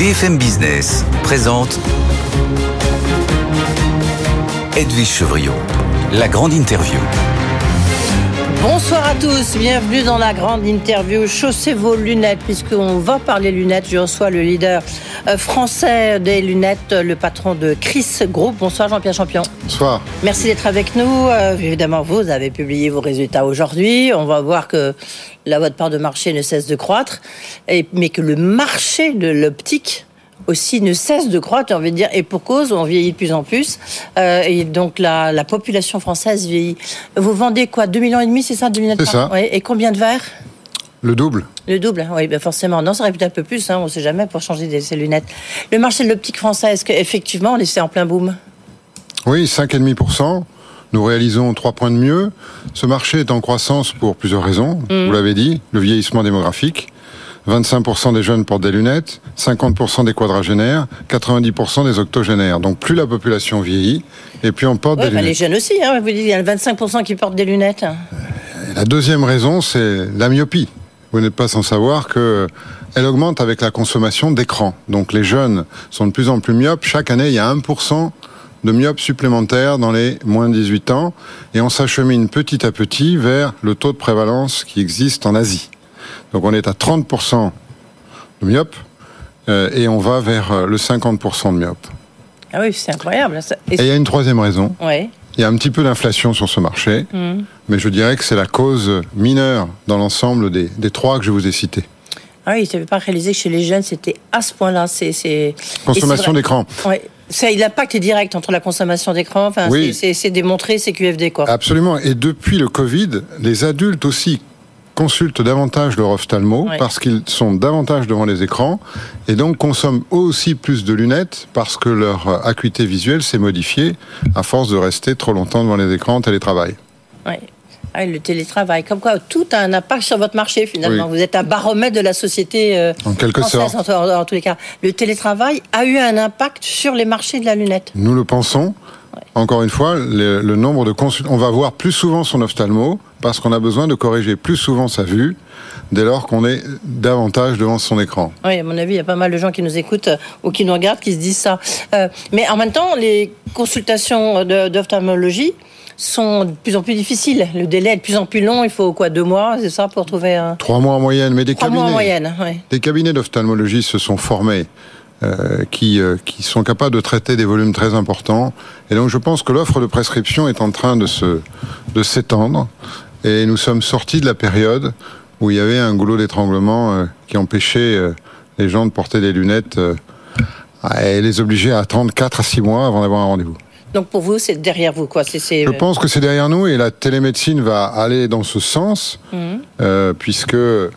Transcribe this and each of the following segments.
BFM Business présente Edwige Chevrillon, la grande interview. Bonsoir à tous, bienvenue dans la grande interview. Chaussez vos lunettes puisqu'on va parler lunettes. Je reçois le leader français des lunettes, le patron de Chris Group. Bonsoir Jean-Pierre Champion. Bonsoir. Merci d'être avec nous. Évidemment, vous avez publié vos résultats aujourd'hui. On va voir que votre part de marché ne cesse de croître, mais que le marché de l'optique aussi ne cesse de croître, j'ai envie de dire, et pour cause, on vieillit de plus en plus, et donc la population française vieillit. Vous vendez quoi, 2,5 millions, c'est ça, de lunettes? C'est ça. Oui. Et combien de verres? Le double. Le double, oui, ben forcément. Non, ça aurait pu être un peu plus, on ne sait jamais, pour changer ces lunettes. Le marché de l'optique français, est-ce qu'effectivement, on est en plein boom? Oui, 5,5%. Nous réalisons 3 points de mieux. Ce marché est en croissance pour plusieurs raisons. Vous l'avez dit, le vieillissement démographique. 25% des jeunes portent des lunettes, 50% des quadragénaires, 90% des octogénaires. Donc plus la population vieillit, et plus on porte des lunettes. Les jeunes aussi, vous dites, il y a 25% qui portent des lunettes. Et la deuxième raison, c'est la myopie. Vous n'êtes pas sans savoir qu'elle augmente avec la consommation d'écran. Donc les jeunes sont de plus en plus myopes. Chaque année, il y a 1% de myopes supplémentaires dans les moins de 18 ans. Et on s'achemine petit à petit vers le taux de prévalence qui existe en Asie. Donc on est à 30% de myopes et on va vers le 50% de myopes. Ah oui, c'est incroyable. Et il y a une troisième raison. Oui. Il y a un petit peu d'inflation sur ce marché, mais je dirais que c'est la cause mineure dans l'ensemble des trois que je vous ai cités. Ah oui, je n'avais pas réalisé que chez les jeunes, c'était à ce point-là. Consommation d'écran. Oui. L'impact est direct entre la consommation d'écran. Enfin, oui. C'est démontré, c'est QFD, quoi. Absolument. Et depuis le Covid, les adultes aussi consultent davantage leur ophtalmo parce qu'ils sont davantage devant les écrans et donc consomment aussi plus de lunettes parce que leur acuité visuelle s'est modifiée à force de rester trop longtemps devant les écrans en télétravail. Oui. Le télétravail, comme quoi tout a un impact sur votre marché finalement. Oui. Vous êtes un baromètre de la société en quelque sorte. En tous les cas. Le télétravail a eu un impact sur les marchés de la lunette. Nous le pensons. Encore une fois, le nombre de consultants, on va voir plus souvent son ophtalmo parce qu'on a besoin de corriger plus souvent sa vue dès lors qu'on est davantage devant son écran. Oui, à mon avis, il y a pas mal de gens qui nous écoutent ou qui nous regardent qui se disent ça. Mais en même temps, les consultations d'ophtalmologie sont de plus en plus difficiles. Le délai est de plus en plus long. Il faut 2 mois, c'est ça, pour trouver un... 3 mois en moyenne, mais des cabinets d'ophtalmologie se sont formés. Qui sont capables de traiter des volumes très importants. Et donc je pense que l'offre de prescription est en train de s'étendre. Et nous sommes sortis de la période où il y avait un goulot d'étranglement qui empêchait les gens de porter des lunettes et les obligeait à attendre 4 à 6 mois avant d'avoir un rendez-vous. Donc pour vous, c'est derrière vous, quoi. Je pense que c'est derrière nous et la télémédecine va aller dans ce sens, puisque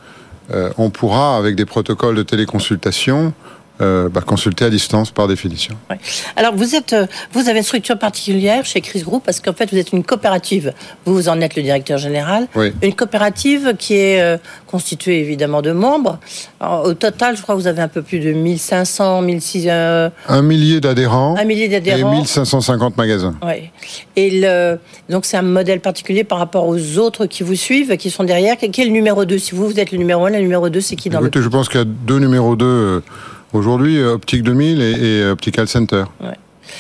on pourra, avec des protocoles de téléconsultation, consulter à distance par définition. Ouais. Alors vous avez une structure particulière chez Chris Group parce qu'en fait vous êtes une coopérative. Vous en êtes le directeur général. Oui. Une coopérative qui est constituée évidemment de membres. Alors, au total, je crois que vous avez un peu plus de 1500, 1600... 1 millier d'adhérents. 1 millier d'adhérents. Et 1550 magasins. Oui. Et donc c'est un modèle particulier par rapport aux autres qui vous suivent, qui sont derrière. Quel est le numéro 2? Si vous êtes le numéro 1, le numéro 2, c'est qui dans je pense qu'il y a 2 numéros 2... Aujourd'hui, Optique 2000 et Optical Center. Ouais.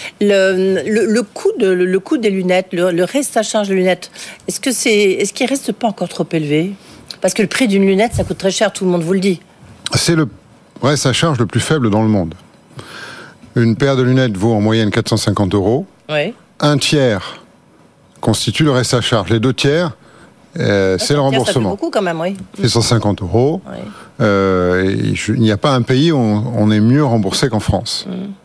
Le coût des lunettes, le reste à charge de lunettes, est-ce qu'il reste pas encore trop élevé? Parce que le prix d'une lunette, ça coûte très cher, tout le monde vous le dit. C'est le reste à charge le plus faible dans le monde. Une paire de lunettes vaut en moyenne 450 €. Oui. Un tiers constitue le reste à charge. Les 2 tiers, c'est le remboursement. Ça fait beaucoup quand même, oui. C'est 150 €. Oui. Il n'y a pas un pays où on est mieux remboursé qu'en France.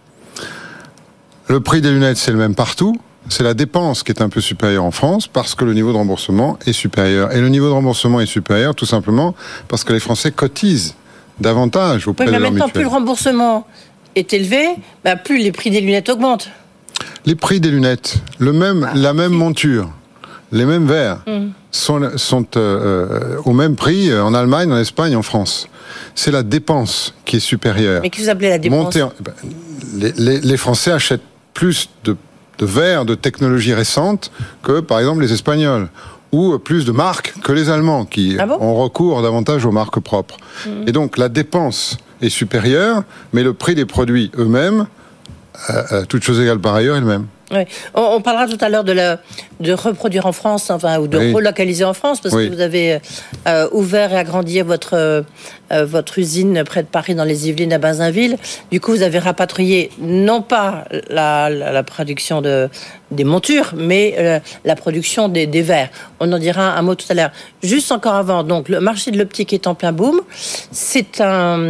Le prix des lunettes, c'est le même partout. C'est la dépense qui est un peu supérieure en France parce que le niveau de remboursement est supérieur. Et le niveau de remboursement est supérieur tout simplement parce que les Français cotisent davantage auprès de leur mutuelle. Mais maintenant, plus le remboursement est élevé, plus les prix des lunettes augmentent. Les prix des lunettes, la même monture, les mêmes verres sont au même prix en Allemagne, en Espagne, en France. C'est la dépense qui est supérieure. Mais que vous appelez la dépense? Les Français achètent plus de verres de technologie récente que, par exemple, les Espagnols. ou plus de marques que les Allemands, qui ont recours davantage aux marques propres. Et donc, la dépense est supérieure, mais le prix des produits eux-mêmes, toutes choses égales par ailleurs, est le même. Oui. On parlera tout à l'heure de reproduire en France, ou de relocaliser en France, parce que vous avez ouvert et agrandi votre usine près de Paris, dans les Yvelines, à Bazainville. Du coup, vous avez rapatrié non pas la production des montures, mais la production des verres. On en dira un mot tout à l'heure. Juste encore avant, donc le marché de l'optique est en plein boom. C'est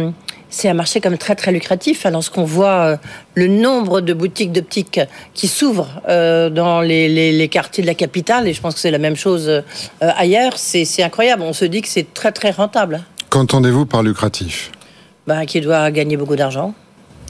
un marché quand même très très lucratif. Lorsqu'on voit le nombre de boutiques d'optique qui s'ouvrent dans les quartiers de la capitale, et je pense que c'est la même chose ailleurs, c'est incroyable. On se dit que c'est très très rentable. Qu'entendez-vous par lucratif ? Qui doit gagner beaucoup d'argent. Combien ?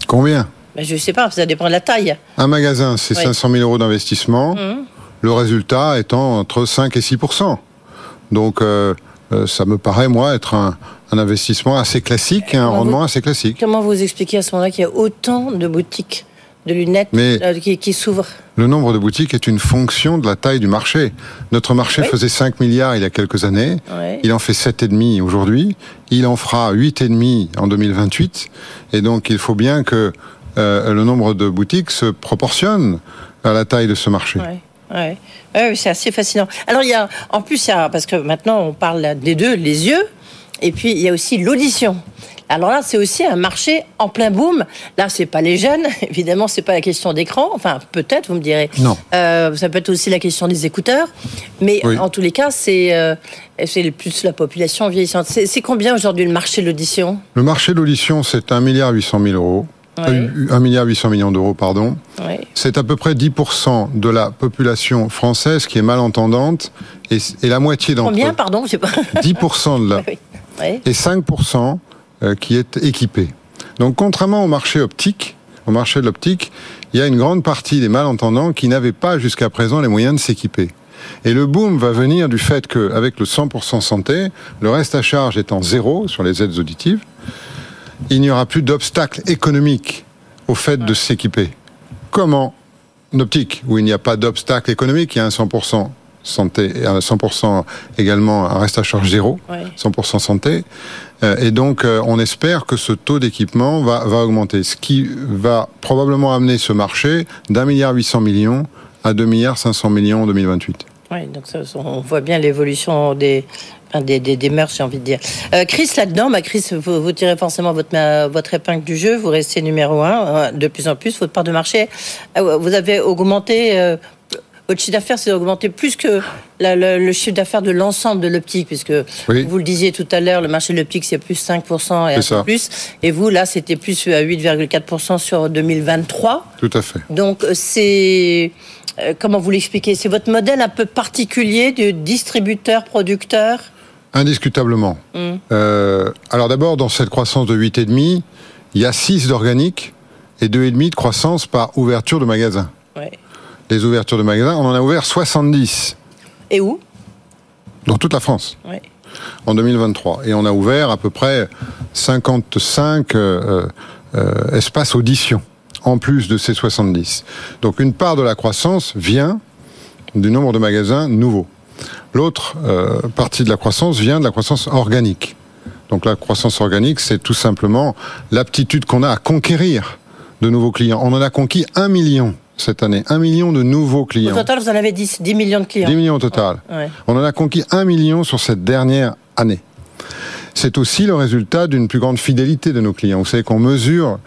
Je ne sais pas, ça dépend de la taille. Un magasin, c'est 500 000 euros d'investissement. Le résultat étant entre 5 et 6%. Donc, ça me paraît, moi, être un investissement assez classique et un rendement assez classique. Comment vous expliquez à ce moment-là qu'il y a autant de boutiques de lunettes qui s'ouvrent ? Le nombre de boutiques est une fonction de la taille du marché. Notre marché faisait 5 milliards il y a quelques années. Il en fait 7,5 aujourd'hui. Il en fera 8,5 en 2028. Et donc, il faut bien que le nombre de boutiques se proportionne à la taille de ce marché. Oui, c'est assez fascinant. Alors, parce que maintenant, on parle des deux, les yeux, et puis il y a aussi l'audition. Alors là, c'est aussi un marché en plein boom. Là, c'est pas les jeunes, évidemment, c'est pas la question d'écran. Enfin, peut-être, vous me direz. Non. Ça peut être aussi la question des écouteurs. Mais en tous les cas, c'est plus la population vieillissante. C'est combien aujourd'hui le marché de l'audition ? Le marché de l'audition, c'est 1,8 milliard d'euros. 1,8 milliard d'euros, pardon. C'est à peu près 10% de la population française qui est malentendante et la moitié d'entre eux. Combien, pardon, je sais pas. 10% de là. Et 5% qui est équipé. Donc, contrairement au marché optique, au marché de l'optique, il y a une grande partie des malentendants qui n'avaient pas jusqu'à présent les moyens de s'équiper. Et le boom va venir du fait qu'avec le 100% santé, le reste à charge étant zéro sur les aides auditives, il n'y aura plus d'obstacle économique au fait de s'équiper. Comme en optique, où il n'y a pas d'obstacle économique, il y a un 100% santé et un 100% également un reste à charge zéro, 100% santé. Et donc, on espère que ce taux d'équipement va augmenter, ce qui va probablement amener ce marché d'1,8 milliard à 2,5 milliards en 2028. Oui, donc on voit bien l'évolution des mœurs, j'ai envie de dire. Chris, là-dedans, Chris, vous tirez forcément votre épingle du jeu, vous restez numéro 1, de plus en plus, votre part de marché. Vous avez augmenté, votre chiffre d'affaires s'est augmenté plus que le chiffre d'affaires de l'ensemble de l'optique, puisque vous le disiez tout à l'heure, le marché de l'optique, c'est plus 5% et un peu plus. Et vous, là, c'était plus à 8,4% sur 2023. Tout à fait. Donc, c'est... comment vous l'expliquez ? C'est votre modèle un peu particulier de distributeur-producteur ? Indiscutablement. Alors d'abord, dans cette croissance de 8,5, il y a 6 d'organique et 2,5 de croissance par ouverture de magasins. Les ouvertures de magasins, on en a ouvert 70. Et où ? Dans toute la France. En 2023. Et on a ouvert à peu près 55 espaces audition, en plus de ces 70. Donc une part de la croissance vient du nombre de magasins nouveaux. L'autre partie de la croissance vient de la croissance organique. Donc la croissance organique, c'est tout simplement l'aptitude qu'on a à conquérir de nouveaux clients. On en a conquis 1 million cette année, 1 million de nouveaux clients. Au total, vous en avez 10 millions de clients. 10 millions au total. On en a conquis 1 million sur cette dernière année. C'est aussi le résultat d'une plus grande fidélité de nos clients. Vous savez qu'on mesure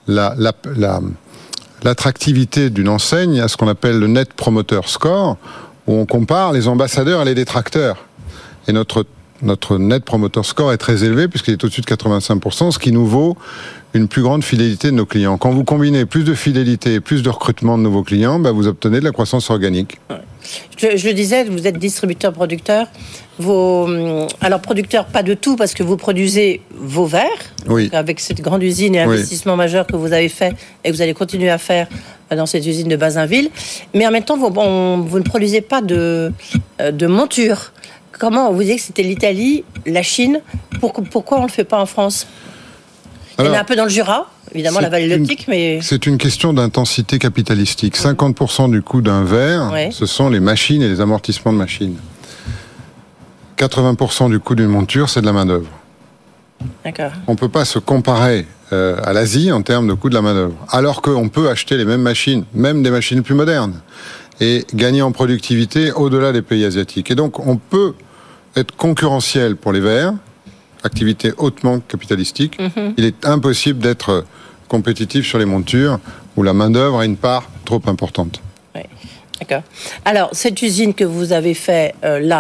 l'attractivité d'une enseigne à ce qu'on appelle le Net Promoter Score, où on compare les ambassadeurs et les détracteurs. Et notre Net Promoter Score est très élevé puisqu'il est au-dessus de 85%, ce qui nous vaut une plus grande fidélité de nos clients. Quand vous combinez plus de fidélité et plus de recrutement de nouveaux clients, vous obtenez de la croissance organique. Je le disais, vous êtes distributeur-producteur. Alors, producteur, pas de tout, parce que vous produisez vos verres, avec cette grande usine et investissement majeur que vous avez fait et que vous allez continuer à faire dans cette usine de Bazainville. Mais en même temps, vous ne produisez pas de montures. Comment vous disiez que c'était l'Italie, la Chine. Pourquoi on ne le fait pas en France ? Il y en a un peu dans le Jura, évidemment, la vallée de l'optique, mais... C'est une question d'intensité capitalistique. 50% du coût d'un verre, ce sont les machines et les amortissements de machines. 80% du coût d'une monture, c'est de la main-d'œuvre. D'accord. On ne peut pas se comparer à l'Asie en termes de coût de la main-d'œuvre. Alors qu'on peut acheter les mêmes machines, même des machines plus modernes, et gagner en productivité au-delà des pays asiatiques. Et donc, on peut être concurrentiel pour les verres, activité hautement capitalistique. Il est impossible d'être compétitif sur les montures où la main-d'œuvre a une part trop importante. Oui, d'accord. Alors, cette usine que vous avez fait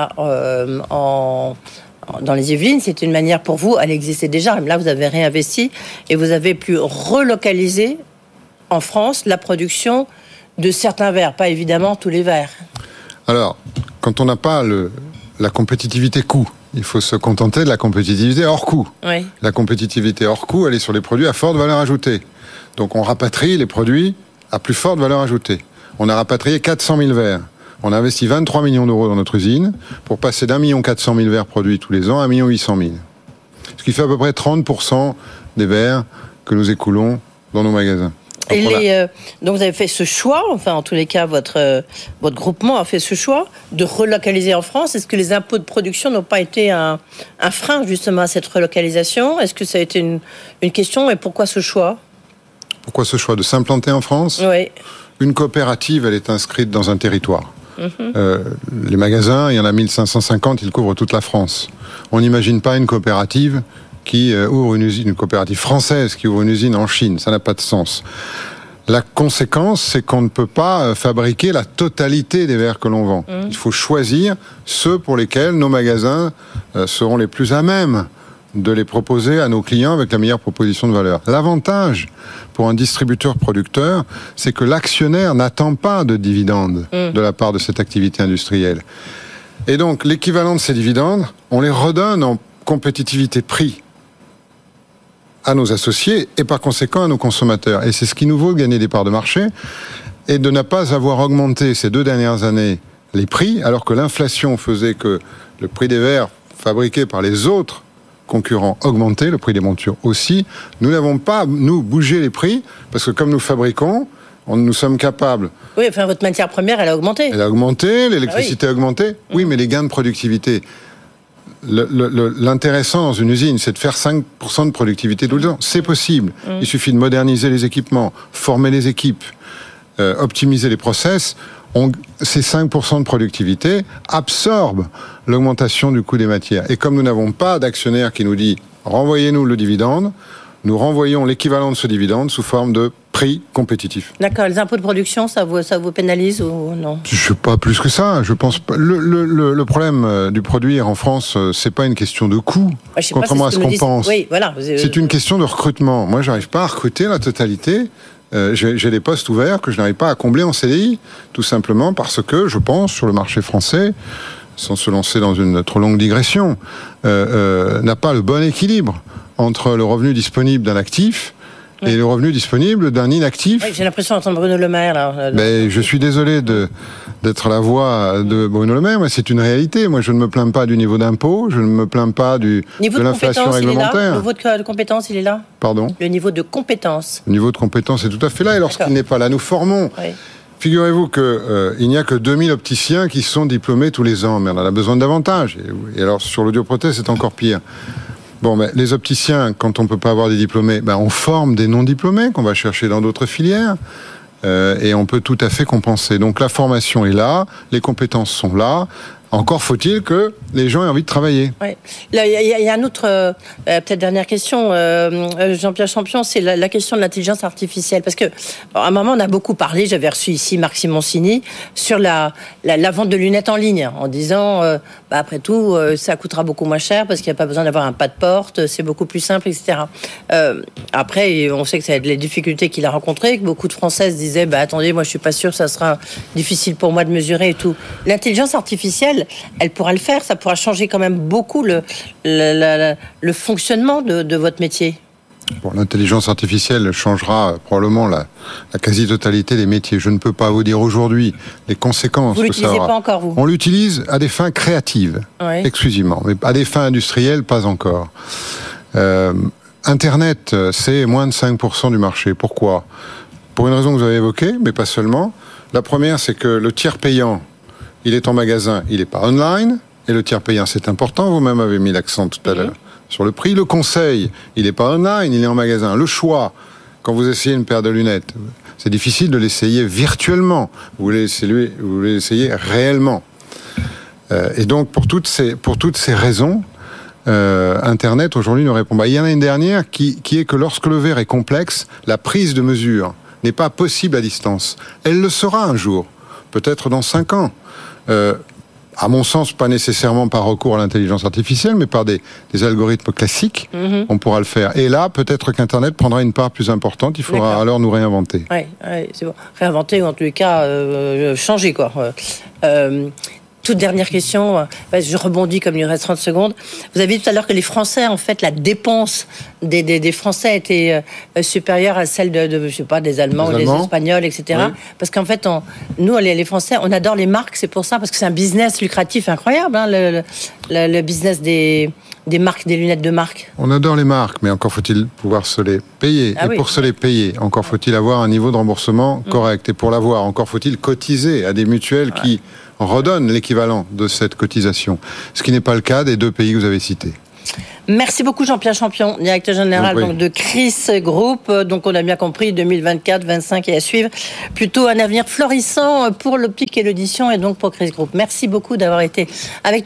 dans les Yvelines, c'est une manière pour vous, elle existait déjà, là vous avez réinvesti et vous avez pu relocaliser en France la production de certains verres, pas évidemment tous les verres. Alors, quand on n'a pas la compétitivité coût, il faut se contenter de la compétitivité hors coût. Oui. La compétitivité hors coût, elle est sur les produits à forte valeur ajoutée. Donc on rapatrie les produits à plus forte valeur ajoutée. On a rapatrié 400 000 verres. On a investi 23 millions d'euros dans notre usine pour passer d'1 400 000 verres produits tous les ans à 1 800 000. Ce qui fait à peu près 30% des verres que nous écoulons dans nos magasins. Donc vous avez fait ce choix, enfin en tous les cas votre groupement a fait ce choix de relocaliser en France. Est-ce que les impôts de production n'ont pas été un frein justement à cette relocalisation ? Est-ce que ça a été une question et pourquoi ce choix ? Pourquoi ce choix de s'implanter en France ? Oui. Une coopérative, elle est inscrite dans un territoire. Les magasins, il y en a 1550, ils couvrent toute la France. On n'imagine pas une coopérative qui ouvre une coopérative française qui ouvre une usine en Chine. Ça n'a pas de sens. La conséquence, c'est qu'on ne peut pas fabriquer la totalité des verres que l'on vend. Il faut choisir ceux pour lesquels nos magasins seront les plus à même de les proposer à nos clients avec la meilleure proposition de valeur. L'avantage pour un distributeur-producteur, c'est que l'actionnaire n'attend pas de dividendes de la part de cette activité industrielle. Et donc, l'équivalent de ces dividendes, on les redonne en compétitivité prix à nos associés et par conséquent à nos consommateurs. Et c'est ce qui nous vaut de gagner des parts de marché et de ne pas avoir augmenté ces 2 dernières années les prix, alors que l'inflation faisait que le prix des verres fabriqués par les autres concurrents augmentait, le prix des montures aussi. Nous n'avons pas, nous, bougé les prix, parce que comme nous fabriquons, nous sommes capables... Oui, enfin, votre matière première, elle a augmenté. Elle a augmenté, l'électricité a augmenté. Oui, mais les gains de productivité... L'intéressant dans une usine, c'est de faire 5% de productivité tout le temps. C'est possible. Il suffit de moderniser les équipements, former les équipes, optimiser les process. Ces 5% de productivité absorbent l'augmentation du coût des matières. Et comme nous n'avons pas d'actionnaire qui nous dit « renvoyez-nous le dividende », nous renvoyons l'équivalent de ce dividende sous forme de prix compétitif. D'accord. Les impôts de production, ça vous pénalise ou non ? Je sais pas plus que ça. Je pense pas. Le problème du produire en France, c'est pas une question de coût, contrairement à ce qu'on pense. Oui, voilà. C'est une question de recrutement. Moi, j'arrive pas à recruter la totalité. J'ai des postes ouverts que je n'arrive pas à combler en CDI, tout simplement parce que je pense sur le marché français, sans se lancer dans une trop longue digression, n'a pas le bon équilibre entre le revenu disponible d'un actif et le revenu disponible d'un inactif. Oui, j'ai l'impression d'entendre Bruno Le Maire, là. Mais je suis désolé d'être la voix de Bruno Le Maire, mais c'est une réalité. Moi, je ne me plains pas du niveau d'impôt, je ne me plains pas de l'inflation réglementaire. Le niveau de compétence, il est là ? Pardon ? Le niveau de compétence. Le niveau de compétence est tout à fait là, et lorsqu'il n'est pas là, nous formons. Oui. Figurez-vous qu'il n'y a que 2000 opticiens qui sont diplômés tous les ans, mais on en a besoin de davantage. Et alors, sur l'audioprothèse, c'est encore pire. Bon, mais les opticiens, quand on ne peut pas avoir des diplômés, on forme des non-diplômés qu'on va chercher dans d'autres filières et on peut tout à fait compenser. Donc la formation est là, les compétences sont là. Encore faut-il que les gens aient envie de travailler. Oui. Là, il y a un autre, peut-être dernière question, Jean-Pierre Champion, c'est la question de l'intelligence artificielle. Parce que, à un moment, on a beaucoup parlé, j'avais reçu ici Marc Simoncini, sur la vente de lunettes en ligne, en disant, après tout, ça coûtera beaucoup moins cher parce qu'il n'y a pas besoin d'avoir un pas de porte, c'est beaucoup plus simple, etc. Après, on sait que ça a les difficultés qu'il a rencontrées, que beaucoup de Françaises disaient, attendez, moi je suis pas sûre, ça sera difficile pour moi de mesurer et tout. L'intelligence artificielle, elle pourra le faire, ça pourra changer quand même beaucoup le fonctionnement de votre métier. Bon, l'intelligence artificielle changera probablement la quasi-totalité des métiers. Je ne peux pas vous dire aujourd'hui les conséquences que ça aura. Vous l'utilisez pas encore, vous ? On l'utilise à des fins créatives, exclusivement, mais à des fins industrielles, pas encore. Internet, c'est moins de 5% du marché. Pourquoi ? Pour une raison que vous avez évoquée, mais pas seulement. La première, c'est que le tiers payant, il est en magasin, il n'est pas online, Et le tiers payant, c'est important. Vous-même avez mis l'accent tout à l'heure sur le prix. Le conseil, il n'est pas online, il est en magasin. Le choix, quand vous essayez une paire de lunettes, c'est difficile de l'essayer virtuellement. Vous voulez l'essayer réellement. Et donc, pour toutes ces raisons, Internet aujourd'hui ne répond pas. Il y en a une dernière qui est que lorsque le verre est complexe, la prise de mesure n'est pas possible à distance. Elle le sera un jour, peut-être dans 5 ans. À mon sens, pas nécessairement par recours à l'intelligence artificielle, mais par des algorithmes classiques, on pourra le faire. Et là, peut-être qu'Internet prendra une part plus importante. Il faudra alors nous réinventer. Oui, c'est bon. Réinventer ou en tous les cas changer, quoi. Toute dernière question, je rebondis comme il reste 30 secondes. Vous avez dit tout à l'heure que les Français, en fait, la dépense des Français était supérieure à celle de je sais pas, des Allemands ou des Espagnols, etc. Oui. Parce qu'en fait, nous, les Français, on adore les marques, c'est pour ça, parce que c'est un business lucratif incroyable, hein, le business des marques, des lunettes de marque. On adore les marques, mais encore faut-il pouvoir se les payer. Pour se les payer, encore faut-il avoir un niveau de remboursement correct. Et pour l'avoir, encore faut-il cotiser à des mutuelles qui redonnent l'équivalent de cette cotisation. Ce qui n'est pas le cas des 2 pays que vous avez cités. Merci beaucoup Jean-Pierre Champion, directeur général donc, de Chris Group. Donc on a bien compris, 2024, 25 et à suivre. Plutôt un avenir florissant pour l'optique et l'audition et donc pour Chris Group. Merci beaucoup d'avoir été avec